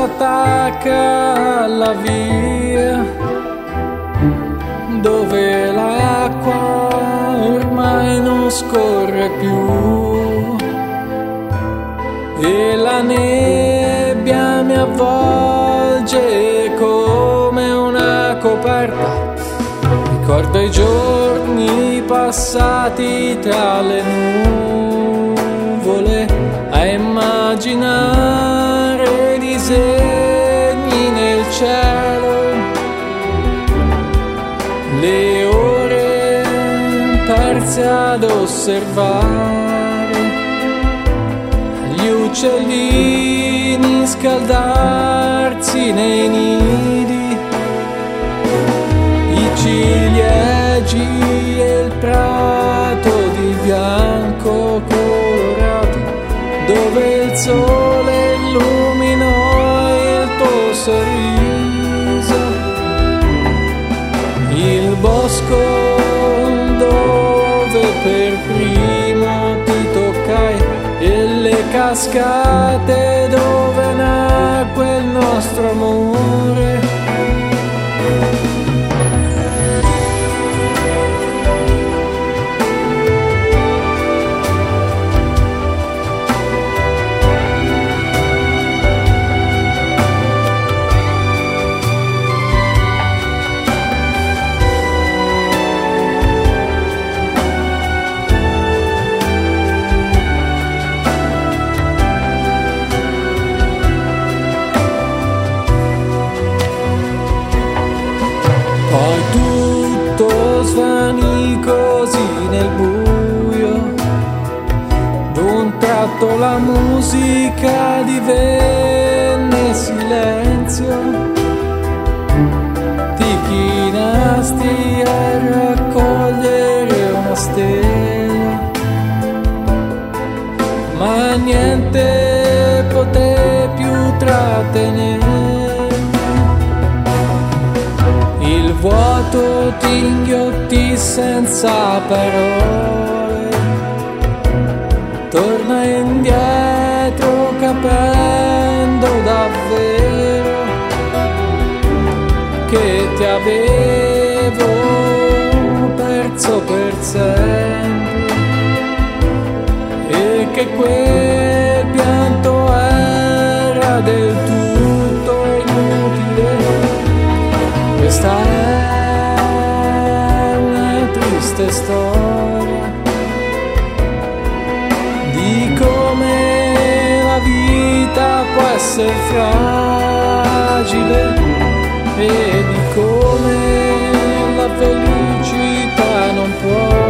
s'attacca alla via, dove l'acqua ormai non scorre più e la nebbia mi avvolge come una coperta. Ricordo i giorni passati tra le nuvole a immaginare disegni nel cielo, le ore perse ad osservare gli uccellini scaldarsi nei nidi, i ciliegi e il prato di bianco colorato, dove il sole illuminò il tuo sorriso, il bosco dove per primo ti toccai e le cascate dove nacque il nostro amore. Poi tutto svanì così nel buio, d'un tratto la musica divenne silenzio, ti chinasti a raccogliere una stella, ma niente poté più trattenere. Il vuoto ti inghiottì senza parole, torna indietro capendo davvero che ti avevo perso per sempre e che quel pianto era del tutto inutile. Questa è una triste storia di come la vita può essere fragile e di come la felicità non può